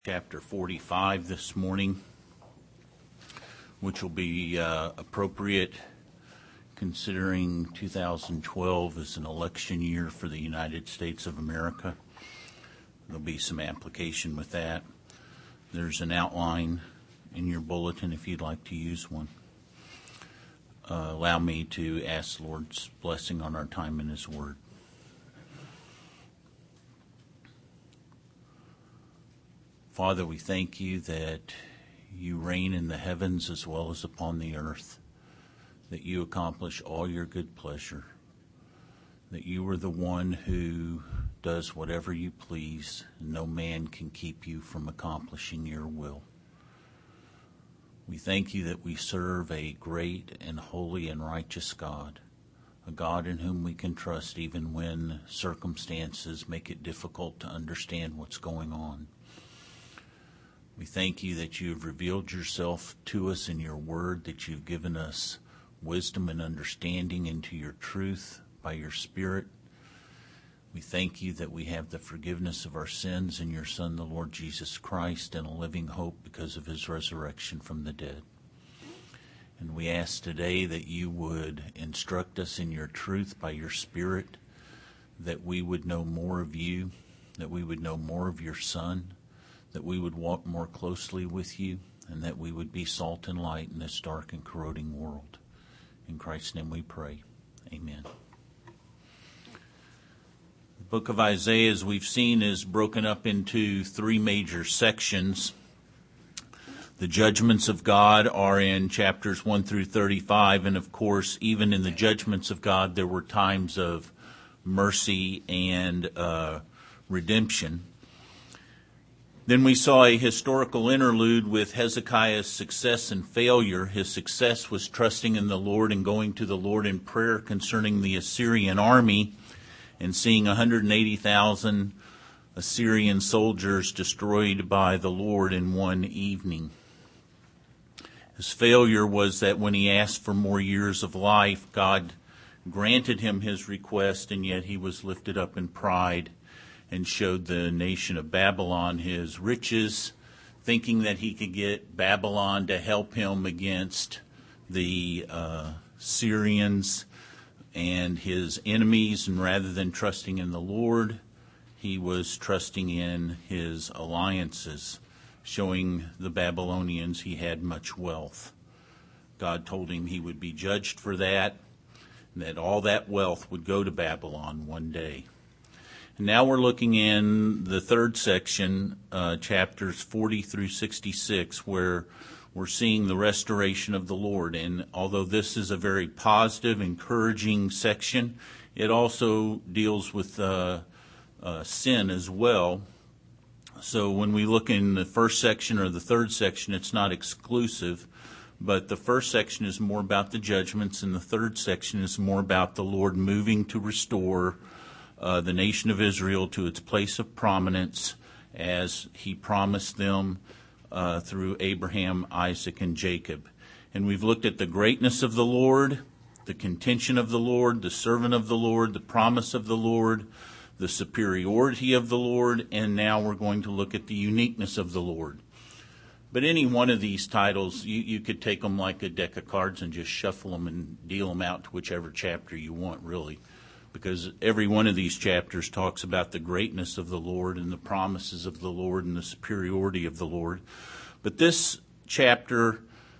Chapter 45 this morning, which will be appropriate considering 2012 is an election year for the United States of America. There'll be some application with that. There's an outline in your bulletin if you'd like to use one. Allow me to ask the Lord's blessing on our time in His Word. Father, we thank you that you reign in the heavens as well as upon the earth, that you accomplish all your good pleasure, that you are the one who does whatever you please, and no man can keep you from accomplishing your will. We thank you that we serve a great and holy and righteous God, a God in whom we can trust even when circumstances make it difficult to understand what's going on. We thank you that you have revealed yourself to us in your word, that you've given us wisdom and understanding into your truth by your Spirit. We thank you that we have the forgiveness of our sins in your Son, the Lord Jesus Christ, and a living hope because of his resurrection from the dead. And we ask today that you would instruct us in your truth by your Spirit, that we would know more of you, that we would know more of your Son, that we would walk more closely with you, and that we would be salt and light in this dark and corroding world. In Christ's name we pray. Amen. The book of Isaiah, as we've seen, is broken up into three major sections. The judgments of God are in chapters 1 through 35, and of course, even in the judgments of God, there were times of mercy and redemption. Then we saw a historical interlude with Hezekiah's success and failure. His success was trusting in the Lord and going to the Lord in prayer concerning the Assyrian army and seeing 180,000 Assyrian soldiers destroyed by the Lord in one evening. His failure was that when he asked for more years of life, God granted him his request, and yet he was lifted up in pride and showed the nation of Babylon his riches, thinking that he could get Babylon to help him against the Syrians and his enemies. And rather than trusting in the Lord, he was trusting in his alliances, showing the Babylonians he had much wealth. God told him he would be judged for that, and that all that wealth would go to Babylon one day. Now we're looking in the third section, chapters 40 through 66, where we're seeing the restoration of the Lord. And although this is a very positive, encouraging section, it also deals with sin as well. So when we look in the first section or the third section, it's not exclusive, but the first section is more about the judgments, and the third section is more about the Lord moving to restore the nation of Israel to its place of prominence as he promised them through Abraham, Isaac, and Jacob. And we've looked at the greatness of the Lord, the contention of the Lord, the servant of the Lord, the promise of the Lord, the superiority of the Lord, and now we're going to look at the uniqueness of the Lord. But any one of these titles, you could take them like a deck of cards and just shuffle them and deal them out to whichever chapter you want, really. Because every one of these chapters talks about the greatness of the Lord and the promises of the Lord and the superiority of the Lord. But this chapter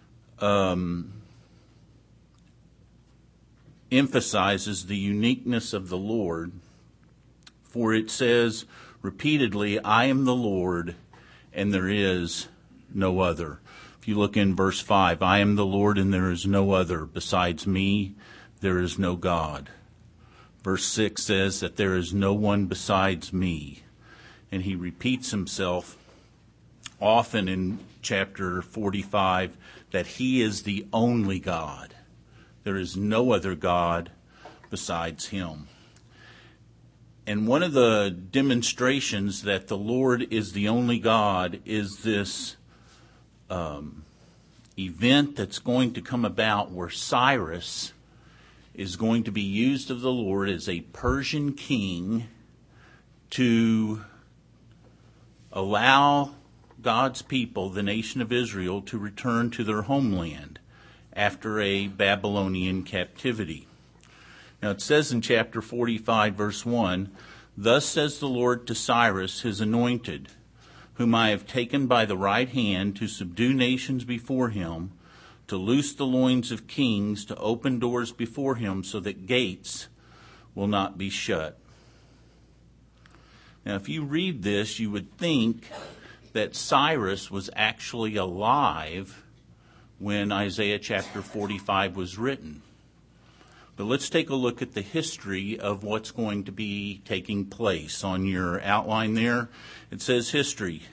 emphasizes the uniqueness of the Lord, for it says repeatedly, "I am the Lord, and there is no other." If you look in verse 5, "I am the Lord, and there is no other. Besides me, there is no God." Verse 6 says that there is no one besides me. And he repeats himself often in chapter 45 that he is the only God. There is no other God besides him. And one of the demonstrations that the Lord is the only God is this event that's going to come about where Cyrus is going to be used of the Lord as a Persian king to allow God's people, the nation of Israel, to return to their homeland after a Babylonian captivity. Now it says in chapter 45, verse 1, "Thus says the Lord to Cyrus, his anointed, whom I have taken by the right hand to subdue nations before him, to loose the loins of kings, to open doors before him so that gates will not be shut." Now, if you read this, you would think that Cyrus was actually alive when Isaiah chapter 45 was written. But let's take a look at the history of what's going to be taking place. On your outline there, it says history.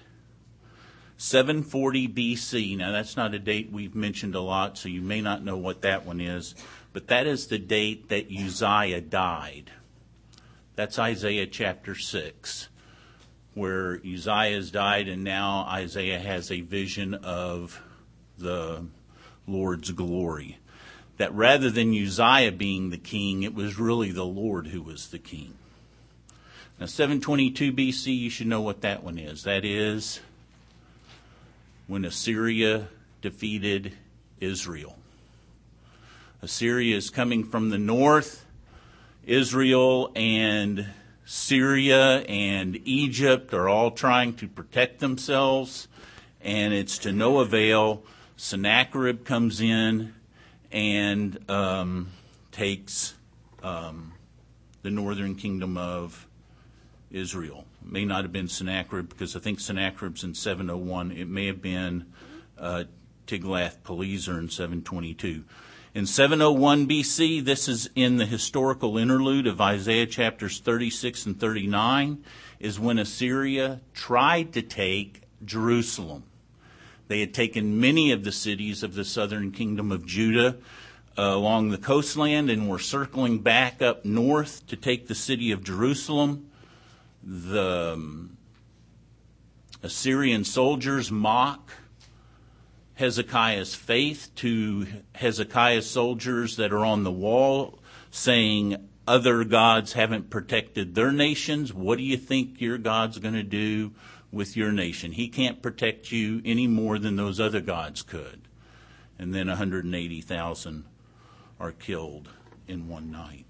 740 BC. Now, that's not a date we've mentioned a lot, so you may not know what that one is. But that is the date that Uzziah died. That's Isaiah chapter 6, where Uzziah has died, and now Isaiah has a vision of the Lord's glory. That rather than Uzziah being the king, it was really the Lord who was the king. Now, 722 BC, you should know what that one is. That is when Assyria defeated Israel. Assyria is coming from the north. Israel and Syria and Egypt are all trying to protect themselves, and it's to no avail. Sennacherib comes in and takes the northern kingdom of Israel. It may not have been Sennacherib, because I think Sennacherib's in 701. It may have been Tiglath-Pileser in 722. In 701 BC, this is in the historical interlude of Isaiah chapters 36 and 39, is when Assyria tried to take Jerusalem. They had taken many of the cities of the southern kingdom of Judah along the coastland and were circling back up north to take the city of Jerusalem. The Assyrian soldiers mock Hezekiah's faith to Hezekiah's soldiers that are on the wall, saying other gods haven't protected their nations. What do you think your God's going to do with your nation? He can't protect you any more than those other gods could. And then 180,000 are killed in one night.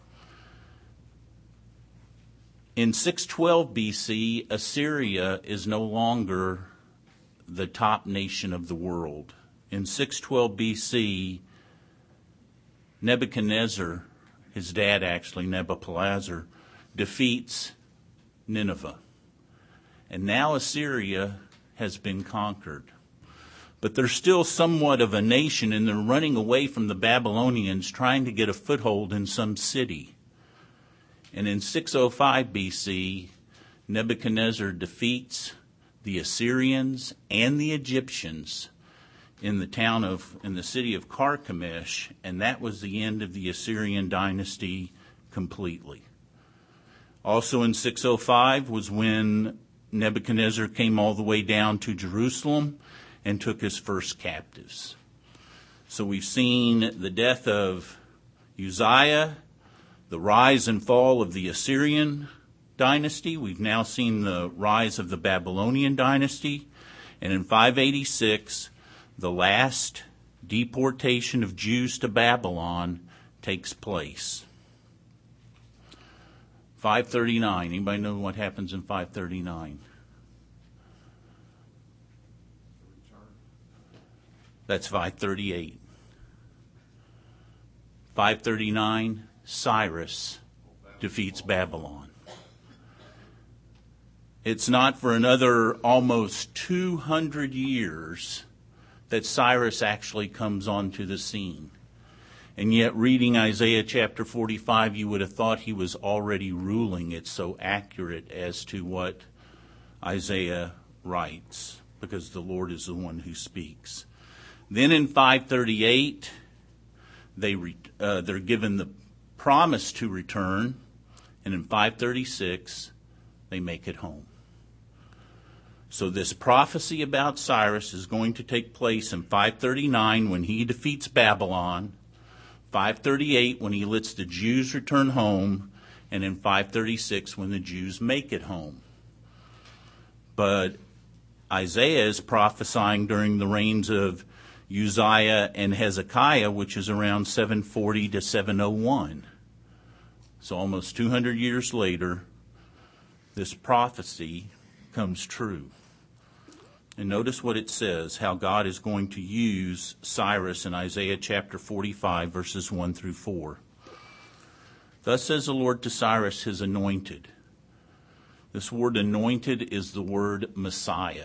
In 612 BC, Assyria is no longer the top nation of the world. In 612 BC, Nebuchadnezzar, his dad actually, Nebuchadnezzar, defeats Nineveh. And now Assyria has been conquered. But they're still somewhat of a nation, and they're running away from the Babylonians, trying to get a foothold in some city. And in 605 BC, Nebuchadnezzar defeats the Assyrians and the Egyptians in the city of Carchemish, and that was the end of the Assyrian dynasty completely. Also in 605 was when Nebuchadnezzar came all the way down to Jerusalem and took his first captives. So we've seen the death of Uzziah, the rise and fall of the Assyrian dynasty. We've now seen the rise of the Babylonian dynasty. And in 586, the last deportation of Jews to Babylon takes place. 539. Anybody know what happens in 539? That's 538. 539, Cyrus defeats Babylon. It's not for another almost 200 years that Cyrus actually comes onto the scene. And yet, reading Isaiah chapter 45, you would have thought he was already ruling. It's so accurate as to what Isaiah writes, because the Lord is the one who speaks. Then in 538, they're given the promise to return, and in 536, they make it home. So this prophecy about Cyrus is going to take place in 539 when he defeats Babylon, 538 when he lets the Jews return home, and in 536 when the Jews make it home. But Isaiah is prophesying during the reigns of Uzziah and Hezekiah, which is around 740 to 701. So almost 200 years later, this prophecy comes true. And notice what it says, how God is going to use Cyrus in Isaiah chapter 45, verses 1 through 4. Thus says the Lord to Cyrus, his anointed. This word anointed is the word Messiah.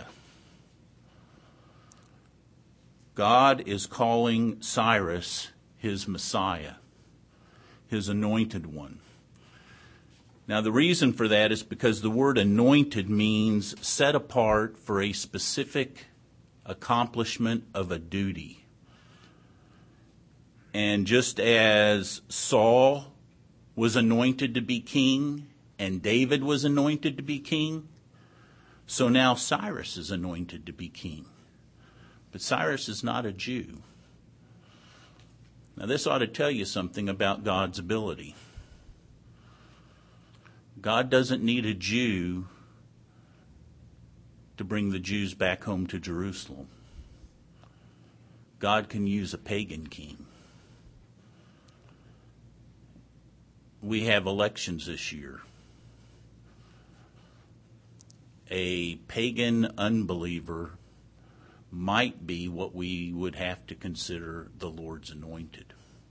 God is calling Cyrus his Messiah, his anointed one. Now, the reason for that is because the word anointed means set apart for a specific accomplishment of a duty. And just as Saul was anointed to be king and David was anointed to be king, so now Cyrus is anointed to be king. But Cyrus is not a Jew. Now, this ought to tell you something about God's ability. God doesn't need a Jew to bring the Jews back home to Jerusalem. God can use a pagan king. We have elections this year. A pagan unbeliever might be what we would have to consider the Lord's anointed.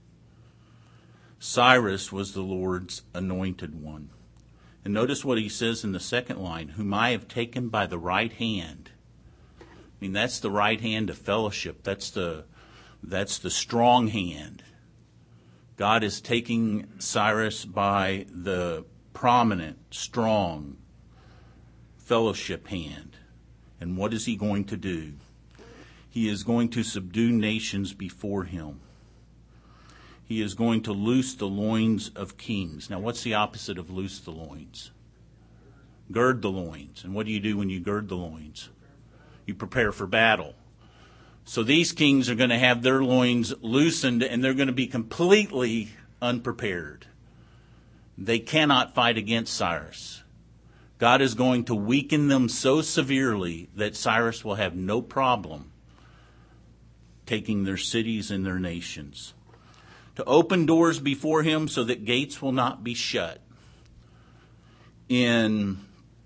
Cyrus was the Lord's anointed one. And notice what he says in the second line, whom I have taken by the right hand. I mean, that's the right hand of fellowship. That's the strong hand. God is taking Cyrus by the prominent, strong fellowship hand. And what is he going to do? He is going to subdue nations before him. He is going to loose the loins of kings. Now, what's the opposite of loose the loins? Gird the loins. And what do you do when you gird the loins? You prepare for battle. So these kings are going to have their loins loosened and they're going to be completely unprepared. They cannot fight against Cyrus. God is going to weaken them so severely that Cyrus will have no problem taking their cities and their nations. To open doors before him so that gates will not be shut. In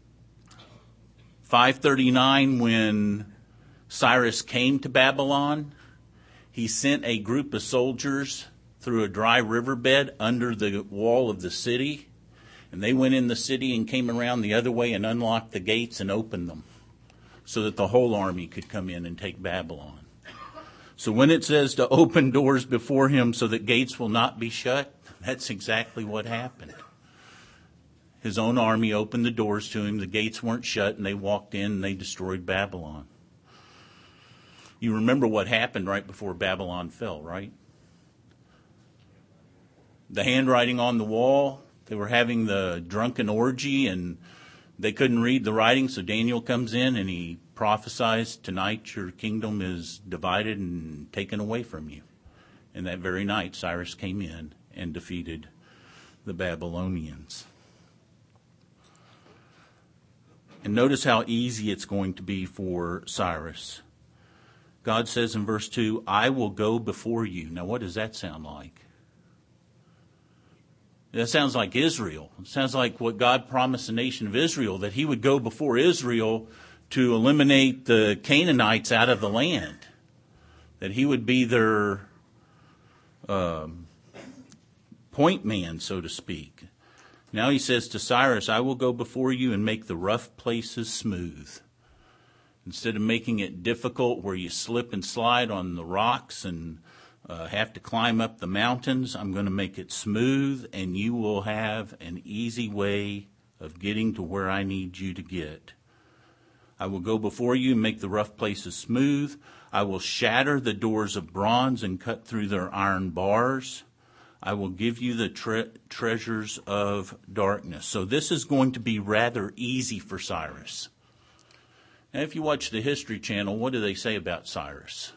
539, when Cyrus came to Babylon, he sent a group of soldiers through a dry riverbed under the wall of the city. And they went in the city and came around the other way and unlocked the gates and opened them so that the whole army could come in and take Babylon. So when it says to open doors before him so that gates will not be shut, that's exactly what happened. His own army opened the doors to him, the gates weren't shut, and they walked in and they destroyed Babylon. You remember what happened right before Babylon fell, right? The handwriting on the wall, they were having the drunken orgy and they couldn't read the writing, so Daniel comes in and he prophesies, tonight your kingdom is divided and taken away from you. And that very night, Cyrus came in and defeated the Babylonians. And notice how easy it's going to be for Cyrus. God says in verse 2, I will go before you. Now, what does that sound like? That sounds like Israel. It sounds like what God promised the nation of Israel, that he would go before Israel to eliminate the Canaanites out of the land, that he would be their point man, so to speak. Now he says to Cyrus, I will go before you and make the rough places smooth. Instead of making it difficult where you slip and slide on the rocks and have to climb up the mountains, I'm going to make it smooth and you will have an easy way of getting to where I need you to get. I will go before you and make the rough places smooth. I will shatter the doors of bronze and cut through their iron bars. I will give you the treasures of darkness. So this is going to be rather easy for Cyrus. Now, if you watch the History Channel, what do they say about Cyrus?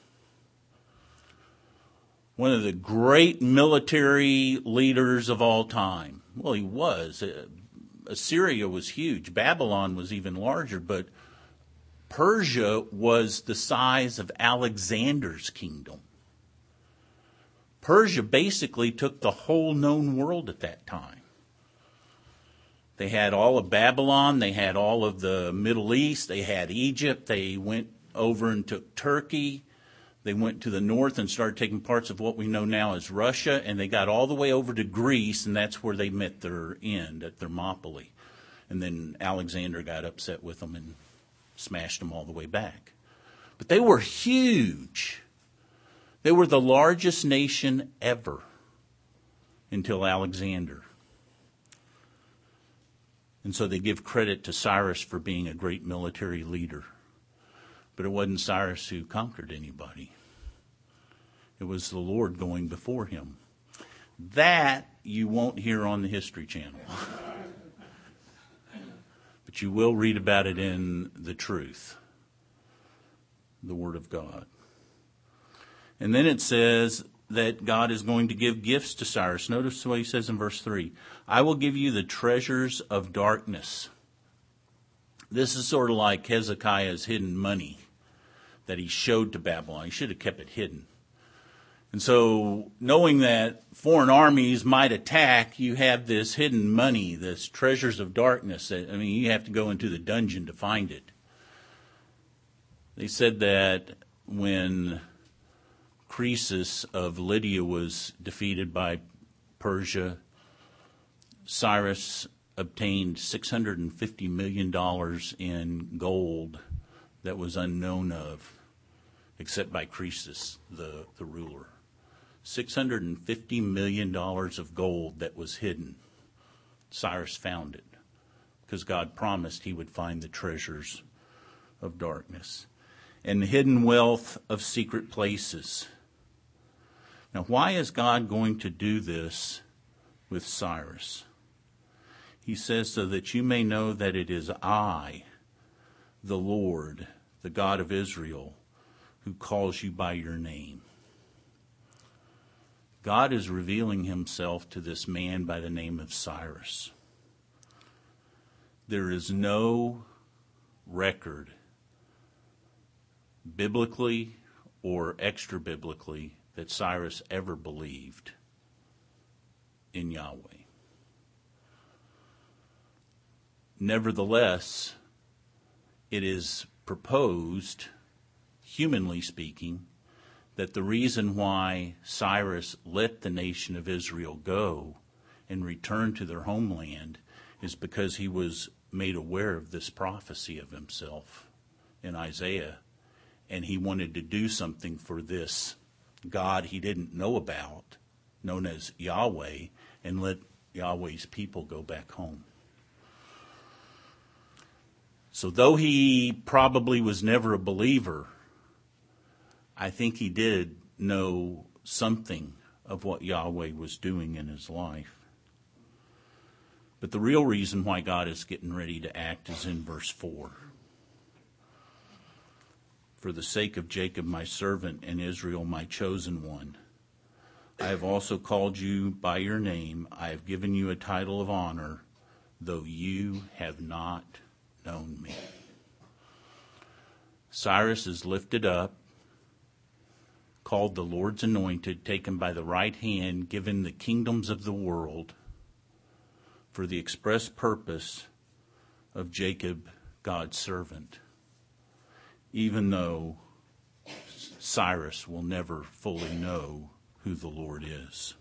One of the great military leaders of all time. Well, he was. Assyria was huge. Babylon was even larger, but Persia was the size of Alexander's kingdom. Persia basically took the whole known world at that time. They had all of Babylon, they had all of the Middle East, they had Egypt, they went over and took Turkey, they went to the north and started taking parts of what we know now as Russia, and they got all the way over to Greece, and that's where they met their end at Thermopylae. And then Alexander got upset with them and smashed them all the way back. But they were huge. They were the largest nation ever until Alexander. And so they give credit to Cyrus for being a great military leader. But it wasn't Cyrus who conquered anybody. It was the Lord going before him. That you won't hear on the History Channel. But you will read about it in the truth, the Word of God. And then it says that God is going to give gifts to Cyrus. Notice what he says in verse 3. I will give you the treasures of darkness. This is sort of like Hezekiah's hidden money that he showed to Babylon. He should have kept it hidden. And so, knowing that foreign armies might attack, you have this hidden money, this treasures of darkness. You have to go into the dungeon to find it. They said that when Croesus of Lydia was defeated by Persia, Cyrus obtained $650 million in gold that was unknown of, except by Croesus, the ruler. $650 million of gold that was hidden. Cyrus found it because God promised he would find the treasures of darkness and the hidden wealth of secret places. Now, why is God going to do this with Cyrus? He says, so that you may know that it is I, the Lord, the God of Israel, who calls you by your name. God is revealing himself to this man by the name of Cyrus. There is no record, biblically or extra-biblically, that Cyrus ever believed in Yahweh. Nevertheless, it is proposed, humanly speaking, that the reason why Cyrus let the nation of Israel go and return to their homeland is because he was made aware of this prophecy of himself in Isaiah, and he wanted to do something for this God he didn't know about, known as Yahweh, and let Yahweh's people go back home. So though he probably was never a believer, I think he did know something of what Yahweh was doing in his life. But the real reason why God is getting ready to act is in verse 4. For the sake of Jacob my servant and Israel my chosen one, I have also called you by your name. I have given you a title of honor, though you have not known me. Cyrus is lifted up, called the Lord's anointed, taken by the right hand, given the kingdoms of the world for the express purpose of Jacob, God's servant, even though Cyrus will never fully know who the Lord is.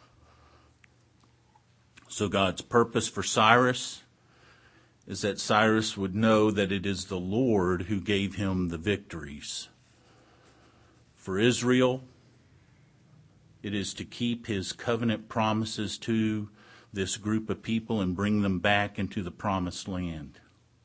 So God's purpose for Cyrus is that Cyrus would know that it is the Lord who gave him the victories. For Israel, it is to keep his covenant promises to this group of people and bring them back into the promised land.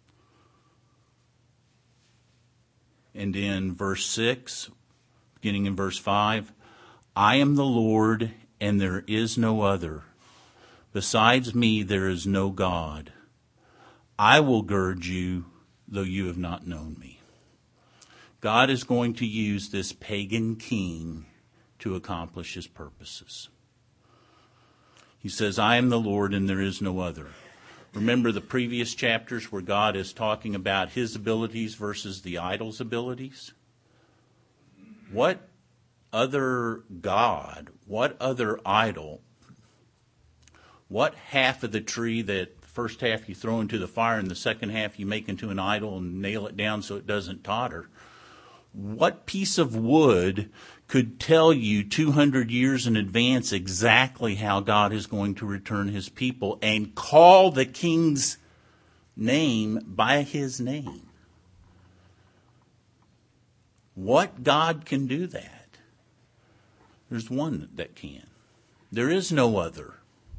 And in verse 6, beginning in verse 5, I am the Lord and there is no other. Besides me there is no God. I will gird you, though you have not known me. God is going to use this pagan king to accomplish his purposes. He says, I am the Lord and there is no other. Remember the previous chapters where God is talking about his abilities versus the idol's abilities? What other god, what other idol, what half of the tree that the first half you throw into the fire and the second half you make into an idol and nail it down so it doesn't totter? What piece of wood could tell you 200 years in advance exactly how God is going to return his people and call the king's name by his name? What God can do that? There's one that can. There is no other.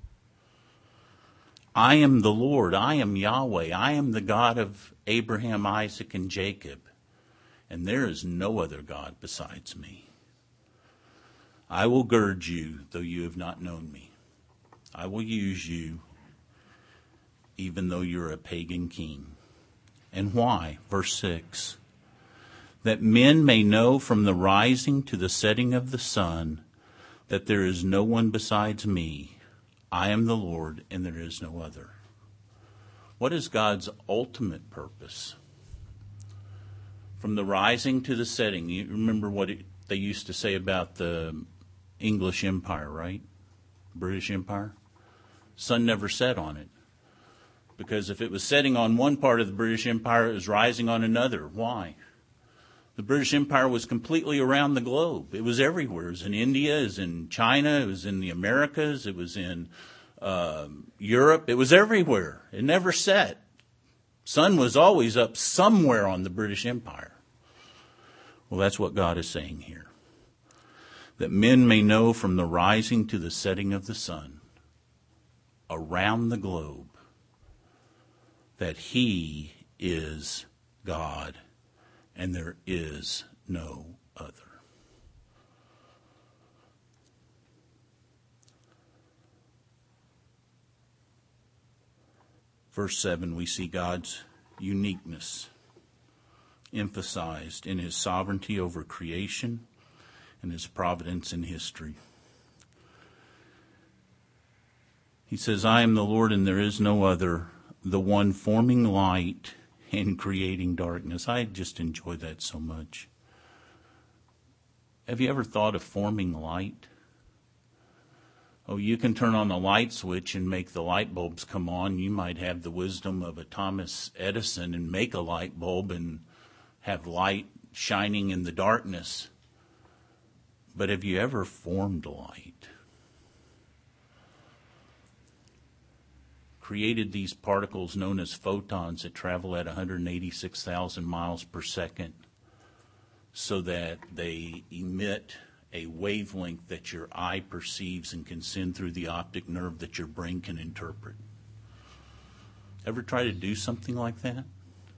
I am the Lord. I am Yahweh. I am the God of Abraham, Isaac, and Jacob. And there is no other God besides me. I will gird you, though you have not known me. I will use you, even though you're a pagan king. And why? Verse 6. That men may know from the rising to the setting of the sun that there is no one besides me. I am the Lord, and there is no other. What is God's ultimate purpose? From the rising to the setting, you remember what they used to say about the English Empire, right? British Empire? Sun never set on it. Because if it was setting on one part of the British Empire, it was rising on another. Why? The British Empire was completely around the globe. It was everywhere. It was in India, it was in China, it was in the Americas, it was in Europe. It was everywhere. It never set. Sun was always up somewhere on the British Empire. Well, that's what God is saying here. That men may know from the rising to the setting of the sun around the globe that he is God and there is no other. Verse 7, we see God's uniqueness emphasized in his sovereignty over creation and his providence in history. He says, I am the Lord and there is no other, the one forming light and creating darkness. I just enjoy that so much. Have you ever thought of forming light? Oh, you can turn on the light switch and make the light bulbs come on. You might have the wisdom of a Thomas Edison and make a light bulb and have light shining in the darkness. But have you ever formed light? Created these particles known as photons that travel at 186,000 miles per second so that they emit a wavelength that your eye perceives and can send through the optic nerve that your brain can interpret. Ever try to do something like that?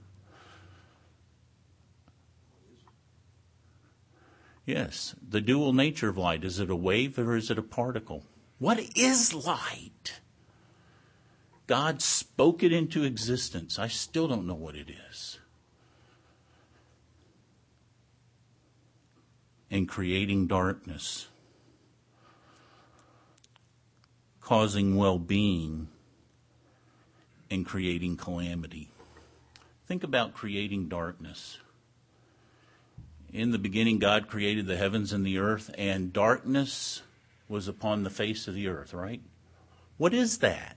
Yes. The dual nature of light. Is it a wave or is it a particle? What is light? God spoke it into existence. I still don't know what it is. And creating darkness, causing well-being, and creating calamity. Think about creating darkness. In the beginning, God created the heavens and the earth, and darkness was upon the face of the earth, right? What is that?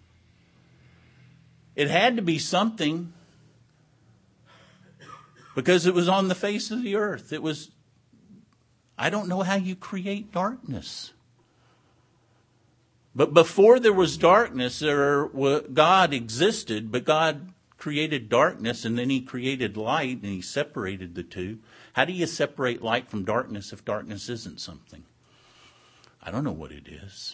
It had to be something because it was on the face of the earth. It was, I don't know how you create darkness. But before there was darkness, God existed, but God created darkness and then he created light and he separated the two. How do you separate light from darkness if darkness isn't something? I don't know what it is.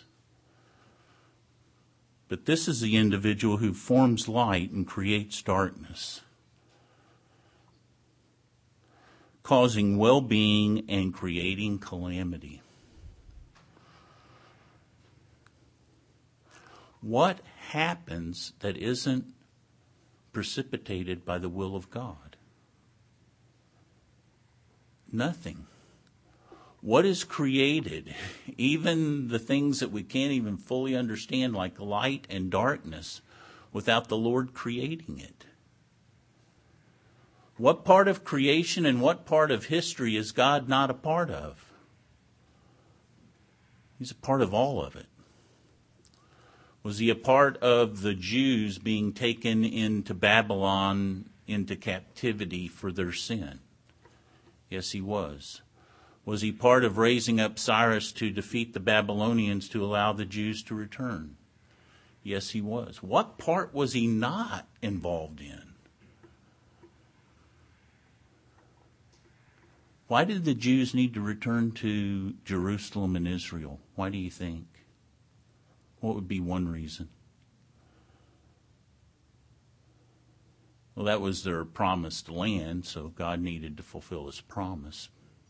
But this is the individual who forms light and creates darkness, causing well-being and creating calamity. What happens that isn't precipitated by the will of God? Nothing. What is created, even the things that we can't even fully understand, like light and darkness, without the Lord creating it? What part of creation and what part of history is God not a part of? He's a part of all of it. Was he a part of the Jews being taken into Babylon into captivity for their sin? Yes, he was. Was he part of raising up Cyrus to defeat the Babylonians to allow the Jews to return? Yes, he was. What part was he not involved in? Why did the Jews need to return to Jerusalem and Israel? Why do you think? What would be one reason? Well, that was their promised land, so God needed to fulfill his promise.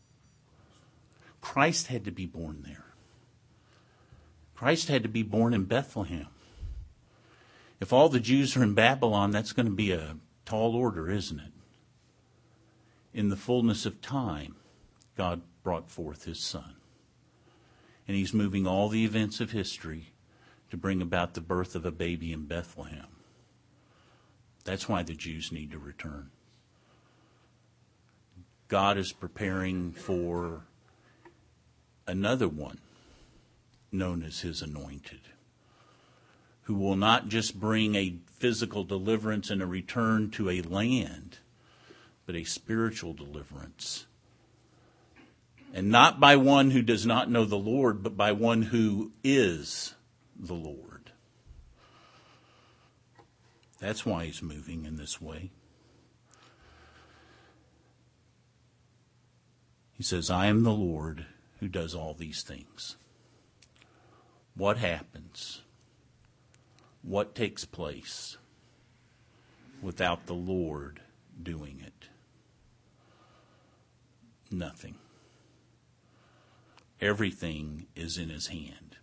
Christ had to be born there. Christ had to be born in Bethlehem. If all the Jews are in Babylon, that's going to be a tall order, isn't it? In the fullness of time, God brought forth his Son. And he's moving all the events of history to bring about the birth of a baby in Bethlehem. That's why the Jews need to return. God is preparing for another one known as his anointed, who will not just bring a physical deliverance and a return to a land, but a spiritual deliverance. And not by one who does not know the Lord, but by one who is the Lord. That's why he's moving in this way. He says, I am the Lord who does all these things. What happens? What takes place without the Lord doing it? Nothing. Everything is in his hand.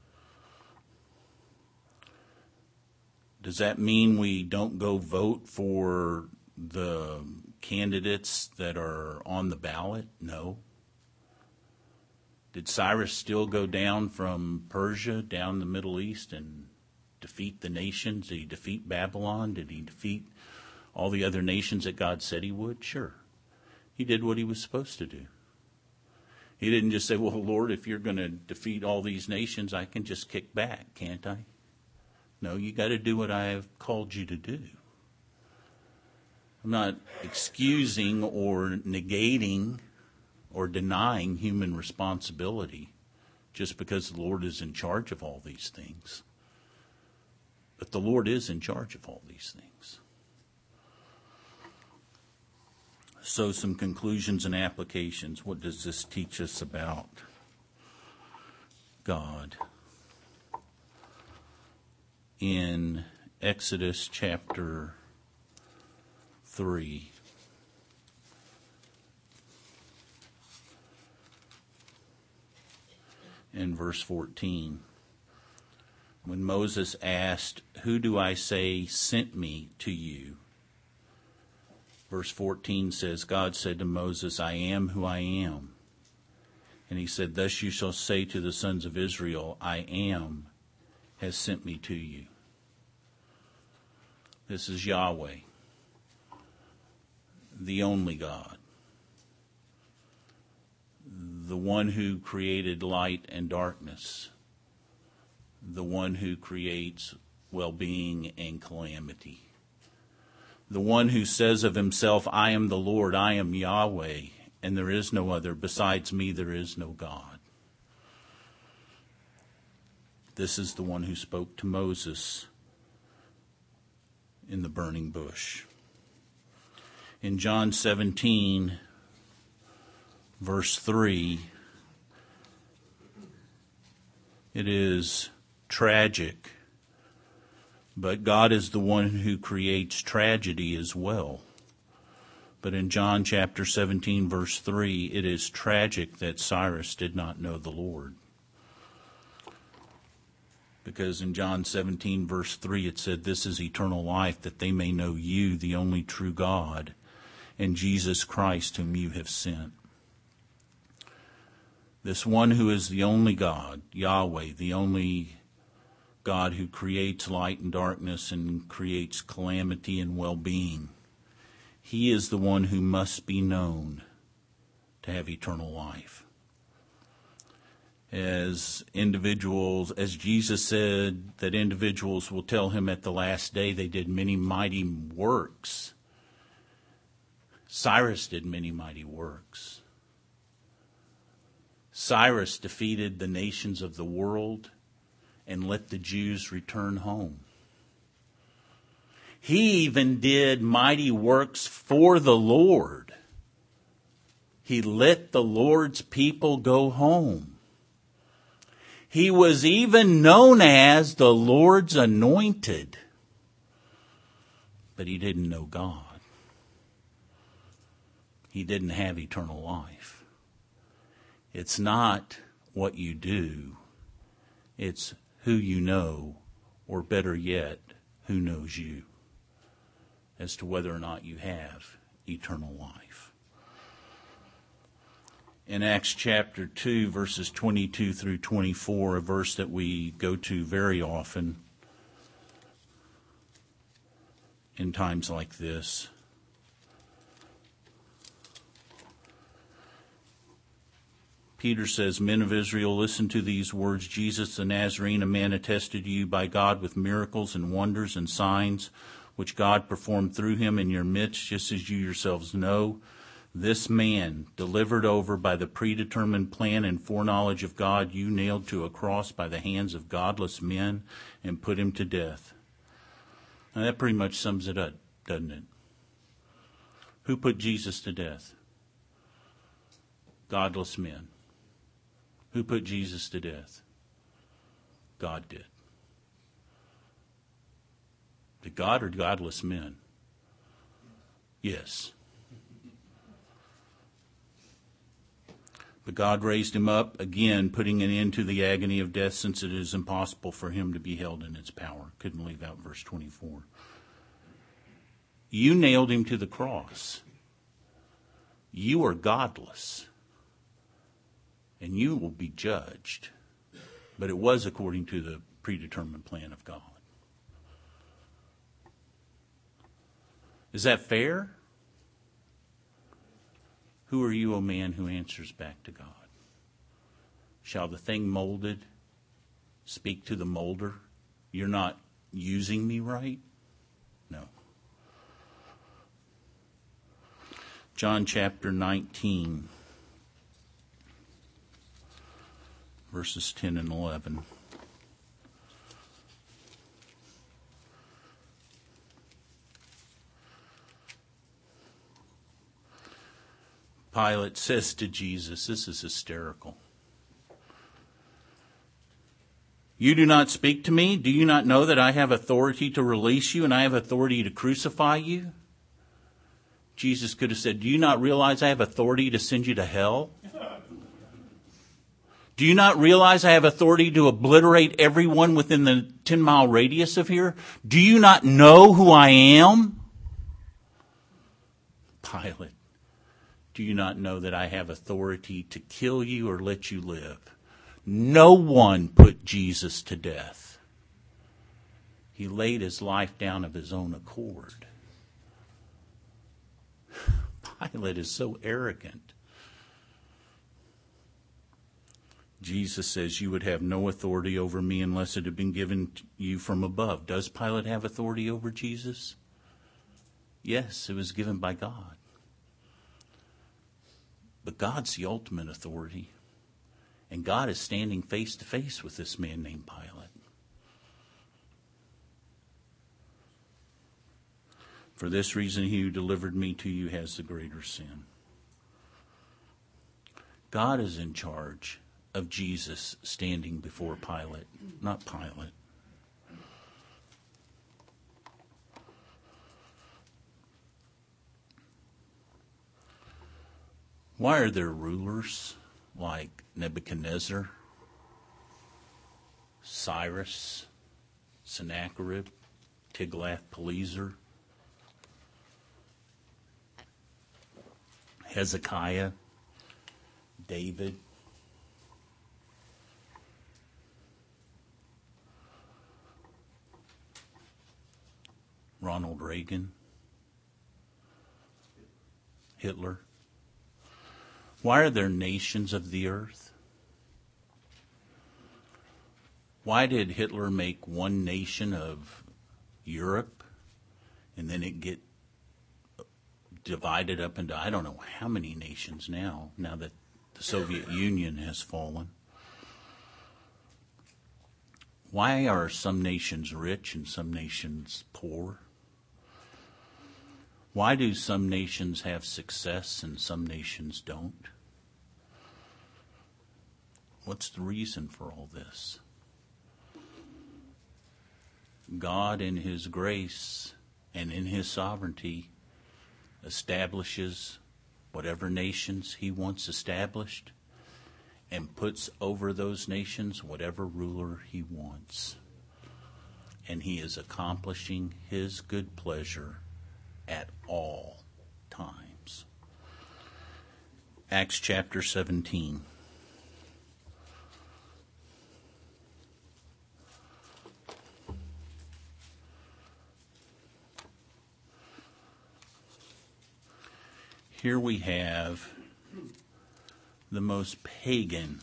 Does that mean we don't go vote for the candidates that are on the ballot? No. Did Cyrus still go down from Persia, down the Middle East, and defeat the nations? Did he defeat Babylon? Did he defeat all the other nations that God said he would? Sure. He did what he was supposed to do. He didn't just say, well, Lord, if you're going to defeat all these nations, I can just kick back, can't I? No, you got to do what I have called you to do. I'm not excusing or negating or denying human responsibility just because the Lord is in charge of all these things. But the Lord is in charge of all these things. So some conclusions and applications. What does this teach us about God? In Exodus chapter 3, in verse 14, when Moses asked, who do I say sent me to you? Verse 14 says, God said to Moses, I am who I am. And he said, thus you shall say to the sons of Israel, I am has sent me to you. This is Yahweh, the only God, the one who created light and darkness, the one who creates well-being and calamity, the one who says of himself, I am the Lord, I am Yahweh, and there is no other. Besides me, there is no God. This is the one who spoke to Moses in the burning bush. In John 17, verse 3, it is tragic, but God is the one who creates tragedy as well. But in John chapter 17, verse 3, it is tragic that Cyrus did not know the Lord. Because in John 17, verse 3, it said, this is eternal life, that they may know you, the only true God, and Jesus Christ, whom you have sent. This one who is the only God, Yahweh, the only God who creates light and darkness and creates calamity and well-being. He is the one who must be known to have eternal life. As Jesus said that individuals will tell him at the last day they did many mighty works. Cyrus did many mighty works. Cyrus defeated the nations of the world and let the Jews return home. He even did mighty works for the Lord. He let the Lord's people go home. He was even known as the Lord's anointed. But he didn't know God. He didn't have eternal life. It's not what you do. It's who you know, or better yet, who knows you, as to whether or not you have eternal life. In Acts chapter 2, verses 22 through 24, a verse that we go to very often in times like this. Peter says, "Men of Israel, listen to these words. Jesus the Nazarene, a man attested to you by God with miracles and wonders and signs, which God performed through him in your midst, just as you yourselves know. This man, delivered over by the predetermined plan and foreknowledge of God, you nailed to a cross by the hands of godless men and put him to death." Now that pretty much sums it up, doesn't it? Who put Jesus to death? Godless men. Who put Jesus to death? God did. Did God or godless men? Yes. But God raised him up again, putting an end to the agony of death, since it is impossible for him to be held in its power. Couldn't leave out verse 24. You nailed him to the cross. You are godless. And you will be judged. But it was according to the predetermined plan of God. Is that fair? Who are you, O man, who answers back to God? Shall the thing molded speak to the molder? You're not using me right? No. John chapter 19. Verses 10 and 11. Pilate says to Jesus, this is hysterical. "You do not speak to me? Do you not know that I have authority to release you and I have authority to crucify you?" Jesus could have said, "Do you not realize I have authority to send you to hell? Do you not realize I have authority to obliterate everyone within the 10-mile radius of here? Do you not know who I am?" Pilate, "Do you not know that I have authority to kill you or let you live?" No one put Jesus to death. He laid his life down of his own accord. Pilate is so arrogant. Jesus says, "You would have no authority over me unless it had been given to you from above." Does Pilate have authority over Jesus? Yes, it was given by God. But God's the ultimate authority. And God is standing face to face with this man named Pilate. "For this reason, he who delivered me to you has the greater sin." God is in charge of Jesus standing before Pilate, not Pilate. Why are there rulers like Nebuchadnezzar, Cyrus, Sennacherib, Tiglath-Pileser, Hezekiah, David? Ronald Reagan, Hitler? Why are there nations of the earth? Why did Hitler make one nation of Europe and then it get divided up into I don't know how many nations now that the Soviet Union has fallen? Why are some nations rich and some nations poor? Why do some nations have success and some nations don't? What's the reason for all this? God, in His grace and in His sovereignty, establishes whatever nations He wants established and puts over those nations whatever ruler He wants. And He is accomplishing His good pleasure at all times. Acts chapter 17. Here we have the most pagan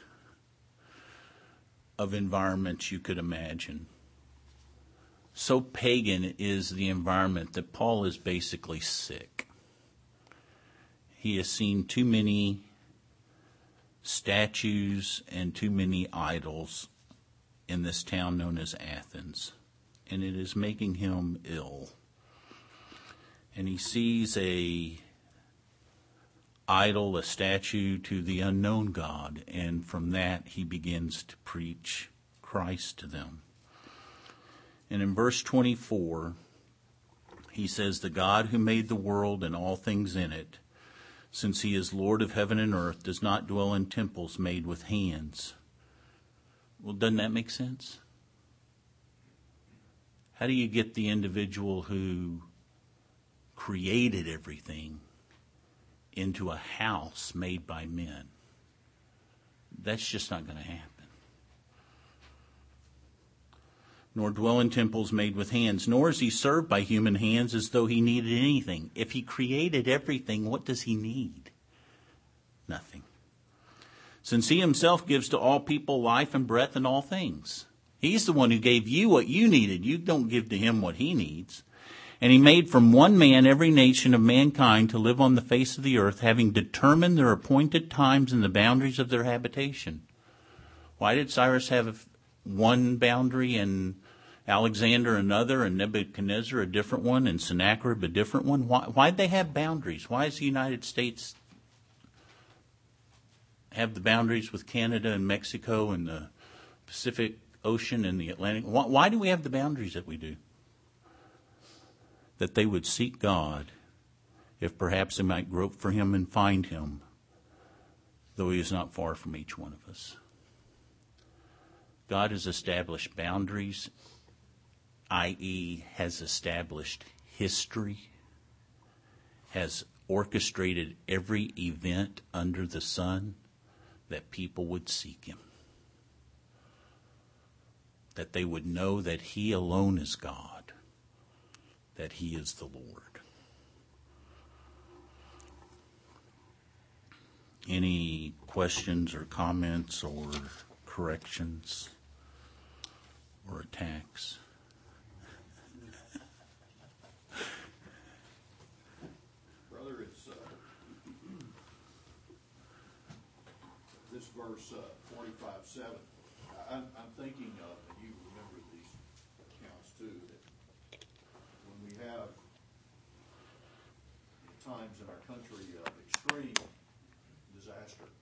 of environments you could imagine. So pagan is the environment that Paul is basically sick. He has seen too many statues and too many idols in this town known as Athens, and it is making him ill. And he sees a statue to the unknown God, and from that he begins to preach Christ to them. And in verse 24, he says, "The God who made the world and all things in it, since He is Lord of heaven and earth, does not dwell in temples made with hands." Well, doesn't that make sense? How do you get the individual who created everything into a house made by men? That's just not going to happen. Nor dwell in temples made with hands, nor is He served by human hands as though He needed anything. If He created everything, what does He need? Nothing. Since He Himself gives to all people life and breath and all things. He's the one who gave you what you needed. You don't give to Him what He needs. And He made from one man every nation of mankind to live on the face of the earth, having determined their appointed times and the boundaries of their habitation. Why did Cyrus have one boundary and Alexander another and Nebuchadnezzar a different one and Sennacherib a different one? Why'd they have boundaries? Why does the United States have the boundaries with Canada and Mexico and the Pacific Ocean and the Atlantic? Why do we have the boundaries that we do? That they would seek God, if perhaps they might grope for Him and find Him, though He is not far from each one of us. God has established boundaries, i.e., has established history, has orchestrated every event under the sun that people would seek Him, that they would know that He alone is God, that He is the Lord. Any questions or comments or corrections or attacks? Brother, it's this verse 45:7. I'm thinking of, and you remember these accounts too, that when we have times in our country of extreme disaster,